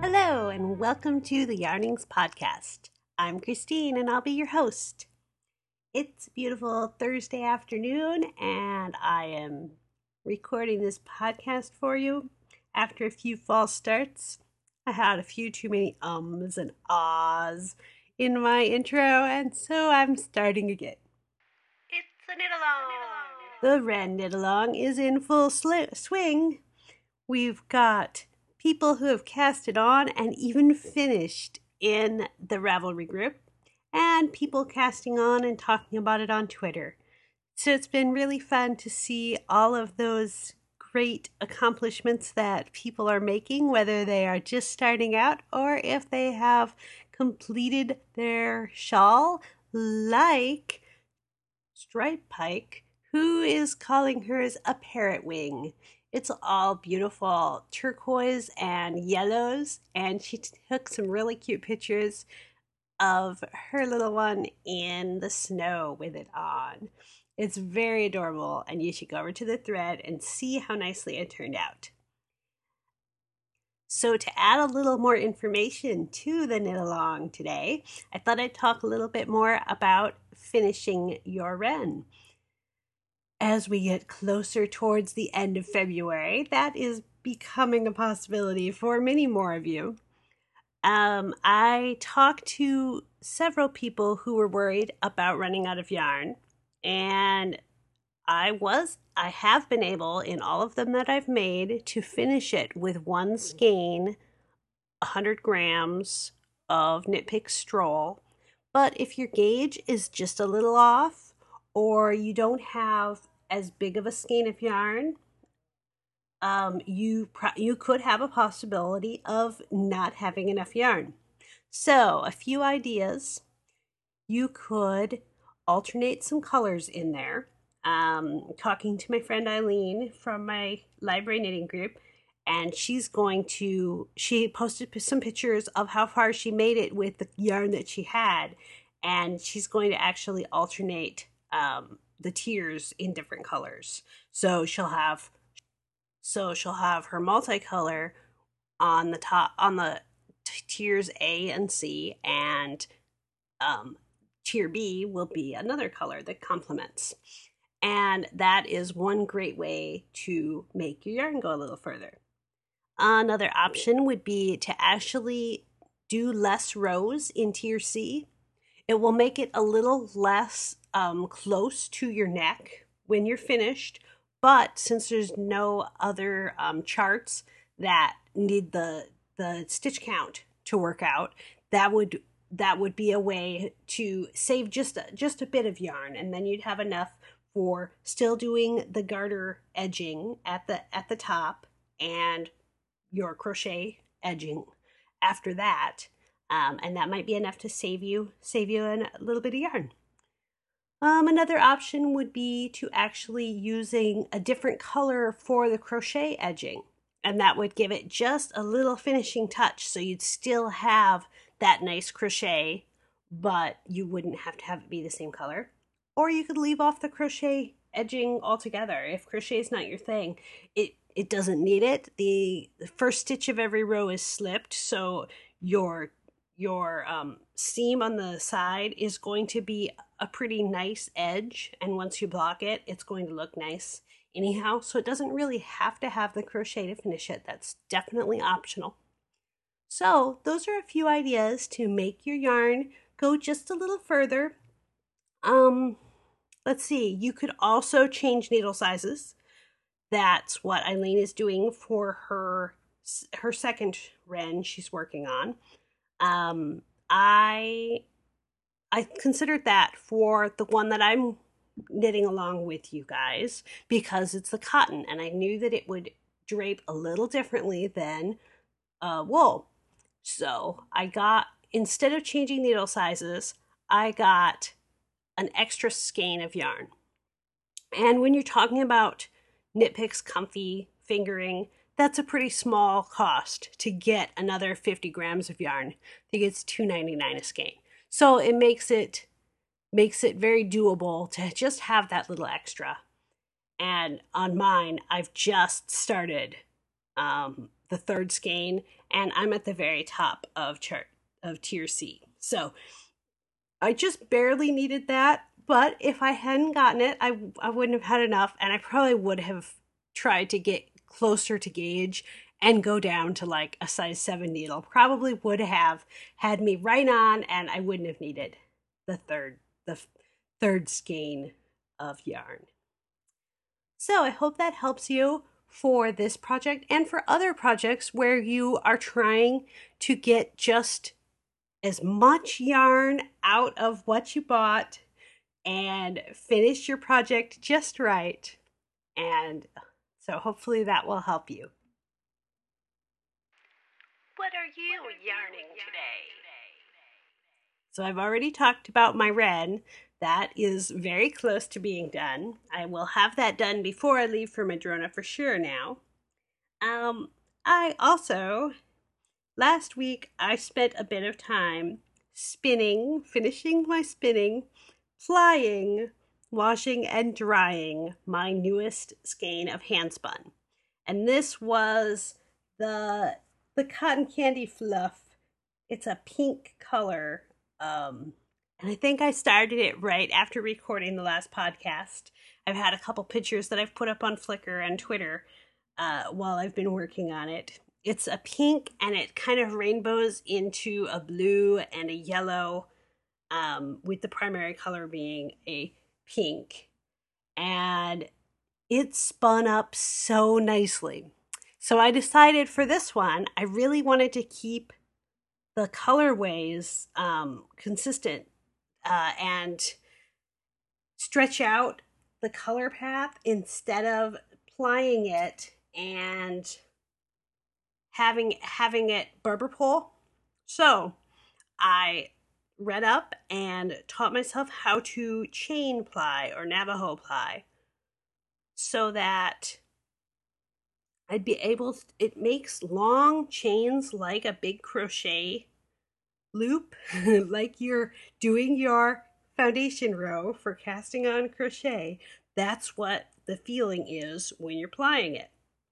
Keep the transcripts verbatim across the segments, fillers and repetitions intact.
Hello, and welcome to the Yarnings Podcast. I'm Christine, and I'll be your host. It's a beautiful Thursday afternoon, and I am recording this podcast for you after a few false starts. I had a few too many ums and ahs in my intro, and so I'm starting again. It's a knit-along. The Ren knit-along is in full sl- swing. We've got people who have cast it on and even finished in the Ravelry group, and people casting on and talking about it on Twitter. So it's been really fun to see all of those great accomplishments that people are making, whether they are just starting out or if they have completed their shawl, like Stripe Pike, who is calling hers a parrot wing. It's all beautiful turquoise and yellows, and she took some really cute pictures of her little one in the snow with it on. It's very adorable, and you should go over to the thread and see how nicely it turned out. So to add a little more information to the knit along today, I thought I'd talk a little bit more about finishing your Ren. As we get closer towards the end of February, that is becoming a possibility for many more of you. Um, I talked to several people who were worried about running out of yarn, and I was, I have been able, in all of them that I've made, to finish it with one skein, one hundred grams of Knit Pick Stroll. But if your gauge is just a little off, or you don't have as big of a skein of yarn, um, you pro- you could have a possibility of not having enough yarn. So a few ideas. You could alternate some colors in there. Um, talking to my friend Eileen from my library knitting group, and she's going to, she posted some pictures of how far she made it with the yarn that she had, and she's going to actually alternate um, the tiers in different colors. So she'll have, so she'll have her multicolor on the top, on the t- tiers A and C, and um, tier B will be another color that complements. And that is one great way to make your yarn go a little further. Another option would be to actually do less rows in tier C. It will make it a little less um, close to your neck when you're finished, but since there's no other um, charts that need the the stitch count to work out, that would that would be a way to save just a, just a bit of yarn, and then you'd have enough for still doing the garter edging at the at the top and your crochet edging after that. Um, and that might be enough to save you save you a little bit of yarn. Um, another option would be to actually using a different color for the crochet edging, and that would give it just a little finishing touch, so you'd still have that nice crochet, but you wouldn't have to have it be the same color. Or you could leave off the crochet edging altogether. If crochet is not your thing, it it doesn't need it. The, the first stitch of every row is slipped, so your your um, seam on the side is going to be a pretty nice edge, and once you block it, it's going to look nice anyhow. So it doesn't really have to have the crochet to finish it. That's definitely optional. So those are a few ideas to make your yarn go just a little further. Um, let's see, you could also change needle sizes. That's what Eileen is doing for her her second Ren she's working on. Um, I I considered that for the one that I'm knitting along with you guys because it's the cotton, and I knew that it would drape a little differently than uh, wool. So I got, instead of changing needle sizes, I got an extra skein of yarn. And when you're talking about Knit Pick's comfy fingering, that's a pretty small cost to get another fifty grams of yarn. I think it's two ninety-nine a skein. So it makes it makes it very doable to just have that little extra. And on mine, I've just started um, the third skein, and I'm at the very top of chart of tier C. So I just barely needed that, but if I hadn't gotten it, I, I wouldn't have had enough, and I probably would have tried to get closer to gauge and go down to like a size seven needle. Probably would have had me right on, and I wouldn't have needed the third the third skein of yarn. So I hope that helps you for this project and for other projects where you are trying to get just as much yarn out of what you bought and finish your project just right. And so hopefully that will help you. What are you yarning today? So I've already talked about my wren. That is very close to being done. I will have that done before I leave for Madrona for sure now. Um, I also, last week, I spent a bit of time spinning, finishing my spinning, plying, washing, and drying my newest skein of handspun. And this was the, the Cotton Candy Fluff. It's a pink color. Um, and I think I started it right after recording the last podcast. I've had a couple pictures that I've put up on Flickr and Twitter uh, while I've been working on it. It's a pink, and it kind of rainbows into a blue and a yellow, um, with the primary color being a pink. And it spun up so nicely. So I decided for this one, I really wanted to keep the colorways um, consistent uh, and stretch out the color path instead of plying it and having having it barber pole. So I read up and taught myself how to chain ply or Navajo ply so that I'd be able to, it makes long chains like a big crochet loop, like you're doing your foundation row for casting on crochet. That's what the feeling is when you're plying it.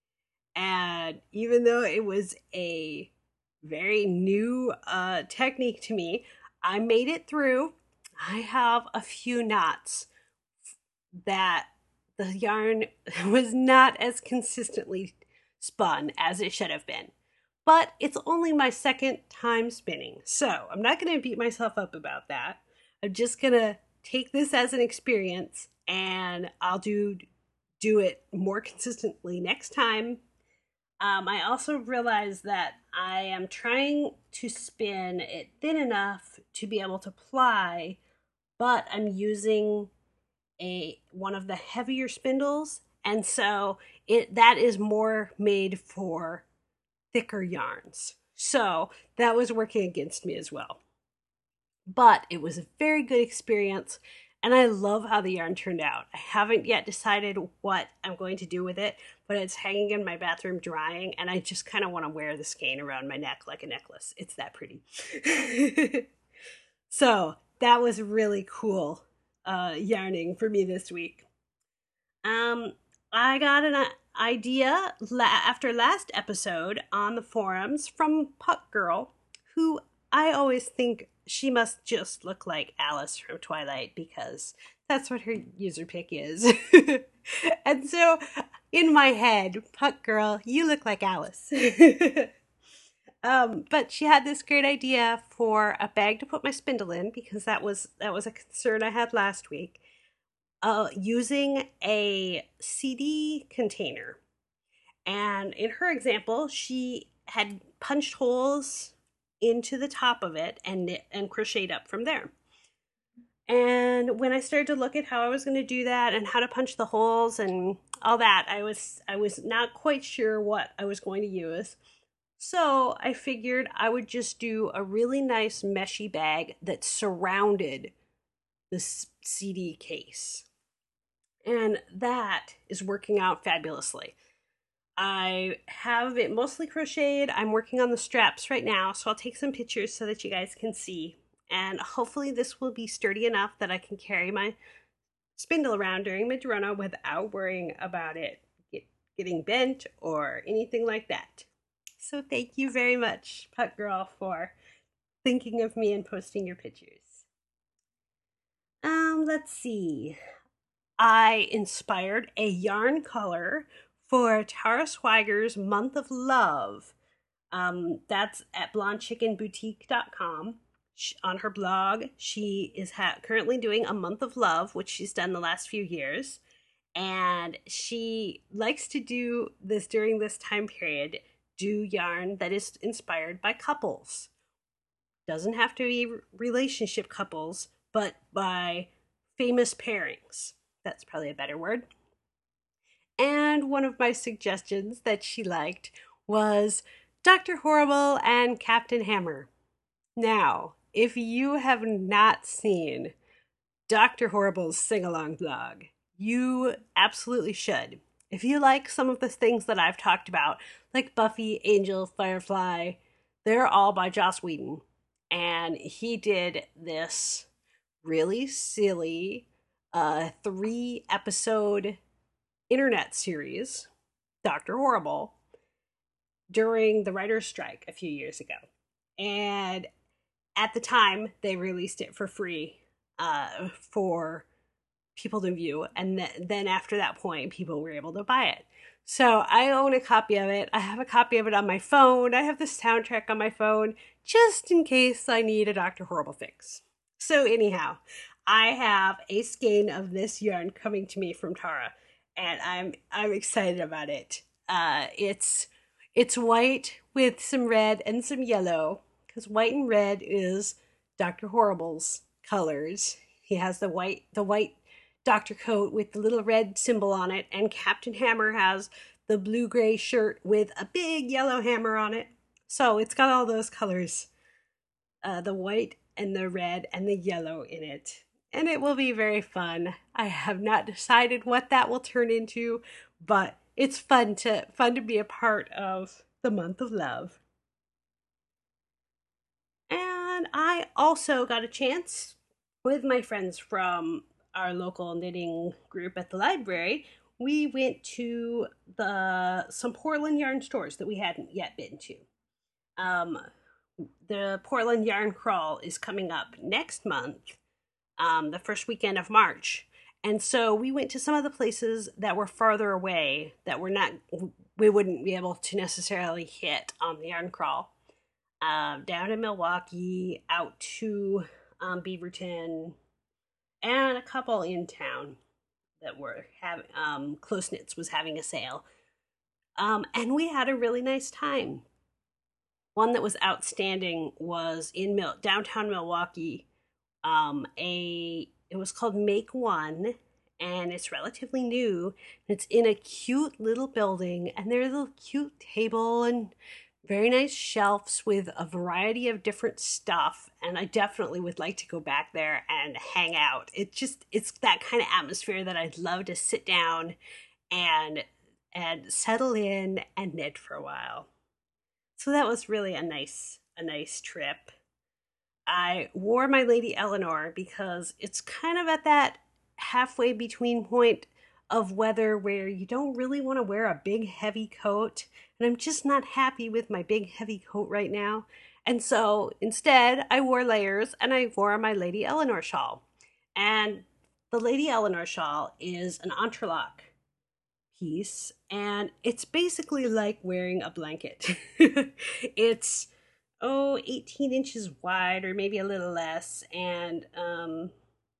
And even though it was a very new uh, technique to me, I made it through. I have a few knots that the yarn was not as consistently spun as it should have been. But it's only my second time spinning, so I'm not going to beat myself up about that. I'm just going to take this as an experience, and I'll do do it more consistently next time. Um, I also realized that I am trying to spin it thin enough to be able to ply, but I'm using a one of the heavier spindles, and so it that is more made for thicker yarns. So that was working against me as well. But it was a very good experience, and I love how the yarn turned out. I haven't yet decided what I'm going to do with it, but it's hanging in my bathroom drying, and I just kind of want to wear the skein around my neck like a necklace. It's that pretty. So that was really cool uh, yarning for me this week. Um, I got an idea la- after last episode on the forums from Puck Girl, who I always think she must just look like Alice from Twilight because that's what her user pick is. And so in my head, Puck Girl, you look like Alice. um, but she had this great idea for a bag to put my spindle in, because that was that was a concern I had last week. Uh, using a C D container. And in her example, she had punched holes into the top of it and knit and crocheted up from there. And when I started to look at how I was going to do that and how to punch the holes and all that, I was I was not quite sure what I was going to use. So I figured I would just do a really nice meshy bag that surrounded the C D case. And that is working out fabulously. I have it mostly crocheted. I'm working on the straps right now, so I'll take some pictures so that you guys can see. And hopefully this will be sturdy enough that I can carry my spindle around during Madrona without worrying about it get, getting bent or anything like that. So thank you very much, Puck Girl, for thinking of me and posting your pictures. Um, let's see. I inspired a yarn color for Tara Swiger's Month of Love. Um, that's at blonde chicken boutique dot com. She, on her blog, she is ha- currently doing a Month of Love, which she's done the last few years. And she likes to do this during this time period, do yarn that is inspired by couples. Doesn't have to be relationship couples, but by famous pairings. That's probably a better word. And one of my suggestions that she liked was Doctor Horrible and Captain Hammer. Now, if you have not seen Doctor Horrible's sing-along blog, you absolutely should. If you like some of the things that I've talked about, like Buffy, Angel, Firefly, they're all by Joss Whedon. And he did this really silly uh, three episode internet series, Doctor Horrible, during the writer's strike a few years ago. And at the time, they released it for free uh, for people to view. And th- then after that point, people were able to buy it. So I own a copy of it. I have a copy of it on my phone. I have the soundtrack on my phone just in case I need a Doctor Horrible fix. So anyhow, I have a skein of this yarn coming to me from Tara, and I'm I'm excited about it. Uh, it's it's white with some red and some yellow, because white and red is Doctor Horrible's colors. He has the white the white Doctor coat with the little red symbol on it, and Captain Hammer has the blue-gray shirt with a big yellow hammer on it. So it's got all those colors, uh, the white and the red and the yellow in it. And it will be very fun. I have not decided what that will turn into, but it's fun to fun to be a part of the Month of Love. And I also got a chance with my friends from our local knitting group at the library. We went to the some Portland yarn stores that we hadn't yet been to. Um, the Portland Yarn Crawl is coming up next month, um, the first weekend of March. And so we went to some of the places that were farther away that were not, we wouldn't be able to necessarily hit on the Yarn Crawl. Uh, down in Milwaukee, out to um, Beaverton, and a couple in town that were having, um, Close Knits was having a sale. Um, and we had a really nice time. One that was outstanding was in Mil- downtown Milwaukee. Um, a it was called Make One, and it's relatively new. It's in a cute little building, and there's a cute table and very nice shelves with a variety of different stuff. And I definitely would like to go back there and hang out. It just it's that kind of atmosphere that I'd love to sit down and and settle in and knit for a while. So that was really a nice a nice trip. I wore my Lady Eleanor because it's kind of at that halfway between point of weather where you don't really want to wear a big heavy coat, and I'm just not happy with my big heavy coat right now. And so instead, I wore layers and I wore my Lady Eleanor shawl. And the Lady Eleanor shawl is an entrelac piece, and it's basically like wearing a blanket. It's oh eighteen inches wide, or maybe a little less, and um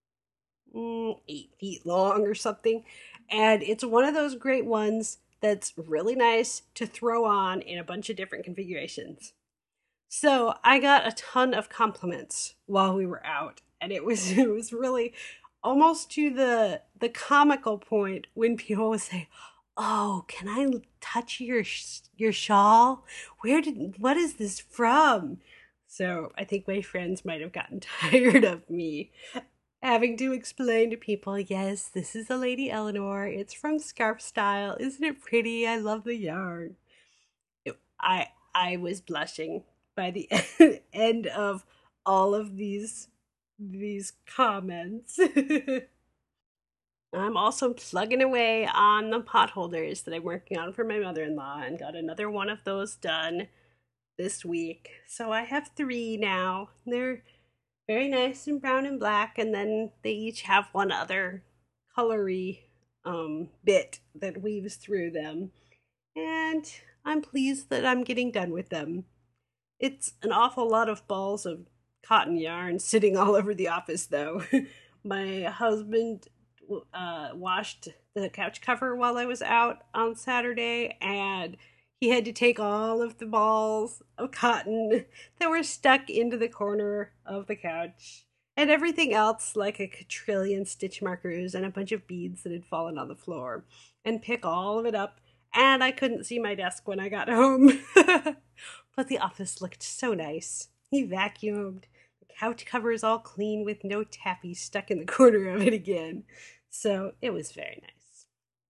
mm, eight feet long or something. And it's one of those great ones that's really nice to throw on in a bunch of different configurations. So I got a ton of compliments while we were out, and it was it was really almost to the the comical point when people would say, "Oh, can I touch your your shawl? Where did what is this from?" So I think my friends might have gotten tired of me having to explain to people, "Yes, this is a Lady Eleanor. It's from Scarf Style. Isn't it pretty? I love the yarn." It, I I was blushing by the end of all of these these comments. I'm also plugging away on the pot holders that I'm working on for my mother-in-law and got another one of those done this week. So I have three now. They're very nice and brown and black, and then they each have one other colory um, bit that weaves through them. And I'm pleased that I'm getting done with them. It's an awful lot of balls of cotton yarn sitting all over the office, though. My husband uh, washed the couch cover while I was out on Saturday, and he had to take all of the balls of cotton that were stuck into the corner of the couch and everything else, like a quadrillion stitch markers and a bunch of beads that had fallen on the floor, and pick all of it up. And I couldn't see my desk when I got home. But the office looked so nice. He vacuumed. The couch cover is all clean with no taffy stuck in the corner of it again. So it was very nice.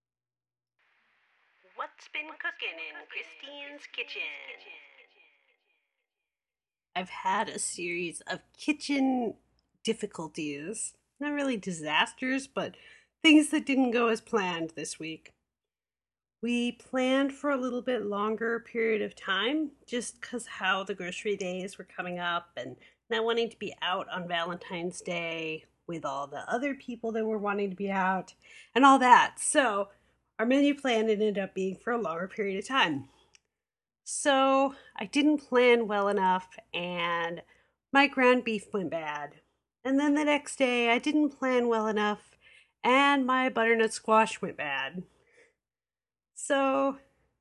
What's been cooking in Christine's kitchen? I've had a series of kitchen difficulties. Not really disasters, but things that didn't go as planned this week. We planned for a little bit longer period of time just because how the grocery days were coming up and not wanting to be out on Valentine's Day with all the other people that were wanting to be out and all that. So our menu plan ended up being for a longer period of time. So I didn't plan well enough and my ground beef went bad. And then the next day I didn't plan well enough and my butternut squash went bad. So,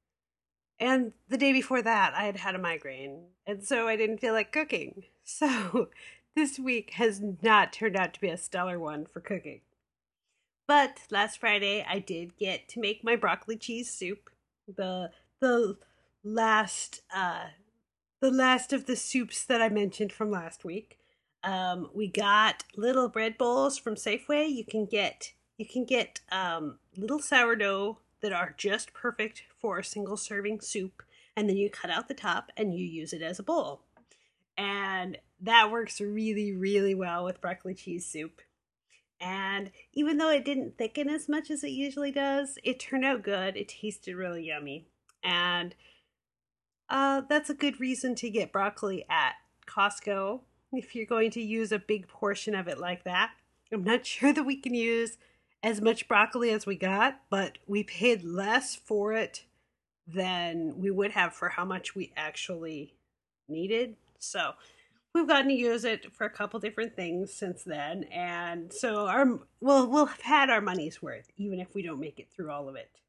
and the day before that, I had had a migraine, and so I didn't feel like cooking. So, this week has not turned out to be a stellar one for cooking. But last Friday, I did get to make my broccoli cheese soup, the the last uh, the last of the soups that I mentioned from last week. Um, we got little bread bowls from Safeway. You can get you can get um, little sourdough that are just perfect for a single serving soup, and then you cut out the top and you use it as a bowl. And that works really, really well with broccoli cheese soup. And even though it didn't thicken as much as it usually does, it turned out good. It tasted really yummy. And uh, that's a good reason to get broccoli at Costco if you're going to use a big portion of it like that. I'm not sure that we can use as much broccoli as we got, but we paid less for it than we would have for how much we actually needed. So we've gotten to use it for a couple different things since then, and so our we'll we'll have had our money's worth, even if we don't make it through all of it.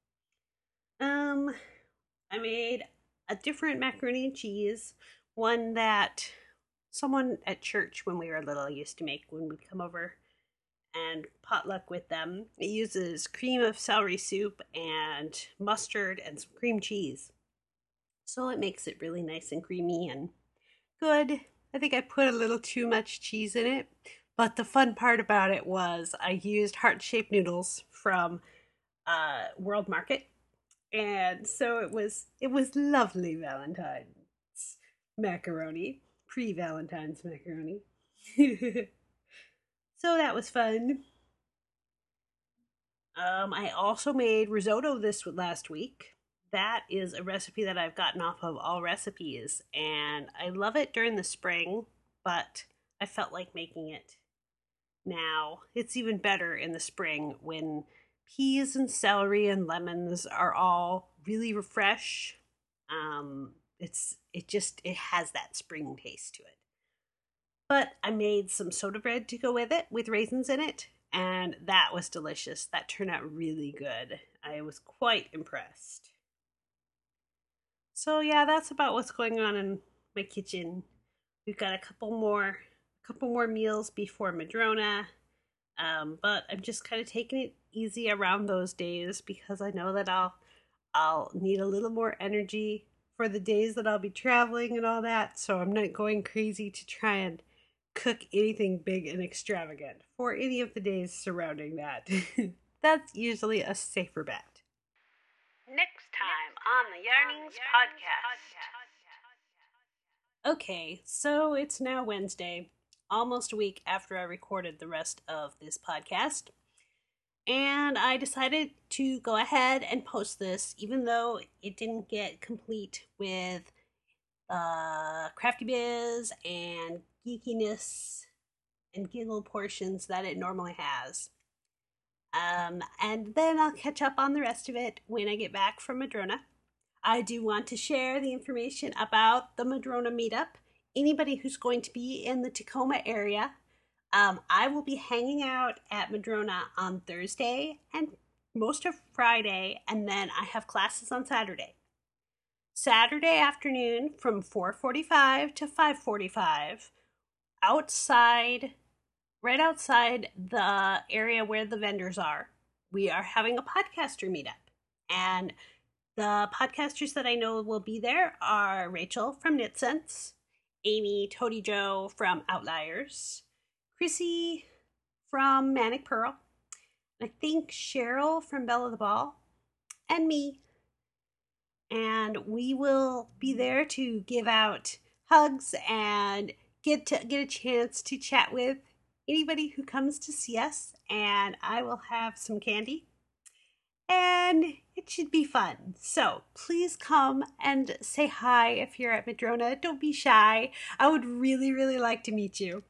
Um, I made a different macaroni and cheese, one that someone at church when we were little used to make when we'd come over and potluck with them. It uses cream of celery soup and mustard and some cream cheese. So it makes it really nice and creamy and good. I think I put a little too much cheese in it, but the fun part about it was I used heart-shaped noodles from uh, World Market, and so it was it was lovely Valentine's macaroni, pre-Valentine's macaroni. So that was fun. Um, I also made risotto this last week. That is a recipe that I've gotten off of All Recipes, and I love it during the spring, but I felt like making it now. It's even better in the spring when peas and celery and lemons are all really fresh. Um, it's it just it has that spring taste to it. But I made some soda bread to go with it with raisins in it, and that was delicious. That turned out really good. I was quite impressed. So yeah, that's about what's going on in my kitchen. We've got a couple more a couple more meals before Madrona. Um, but I'm just kind of taking it easy around those days because I know that I'll I'll need a little more energy for the days that I'll be traveling and all that. So I'm not going crazy to try and cook anything big and extravagant for any of the days surrounding that. That's usually a safer bet. Next time on the Yarnings Podcast. Okay, so it's now Wednesday, almost a week after I recorded the rest of this podcast. and I decided to go ahead and post this, even though it didn't get complete with uh, Crafty Biz and geekiness and giggle portions that it normally has. Um, and then I'll catch up on the rest of it when I get back from Madrona. I do want to share the information about the Madrona meetup. Anybody who's going to be in the Tacoma area, um, I will be hanging out at Madrona on Thursday and most of Friday, and then I have classes on Saturday. Saturday afternoon from four forty-five to five forty-five, outside, right outside the area where the vendors are, we are having a podcaster meetup. And the podcasters that I know will be there are Rachel from KnitSense, Amy Toady Joe from Outliers, Chrissy from Manic Pearl, I think Cheryl from Bella the Ball, and me. And we will be there to give out hugs and get to get a chance to chat with anybody who comes to see us. And I will have some candy. And it should be fun. So please come and say hi if you're at Madrona. Don't be shy. I would really, really like to meet you.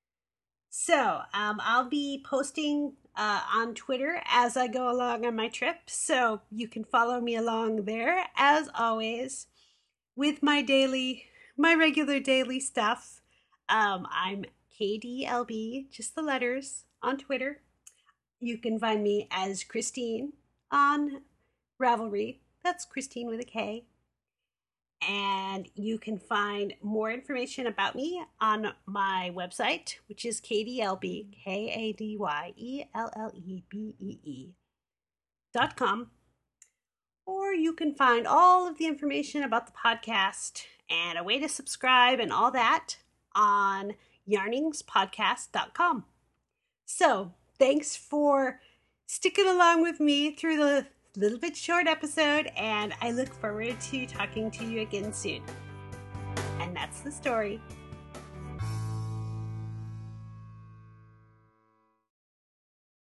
So um, I'll be posting uh, on Twitter as I go along on my trip. So you can follow me along there as always with my daily, my regular daily stuff. Um, I'm K D L B, just the letters, on Twitter. You can find me as Christine on Ravelry. That's Christine with a K. And you can find more information about me on my website, which is K D L B, K A D Y E L L E B E E dot com. Or you can find all of the information about the podcast and a way to subscribe and all that on yarnings podcast dot com. So thanks for sticking along with me through the little bit short episode, and I look forward to talking to you again soon. And that's the story.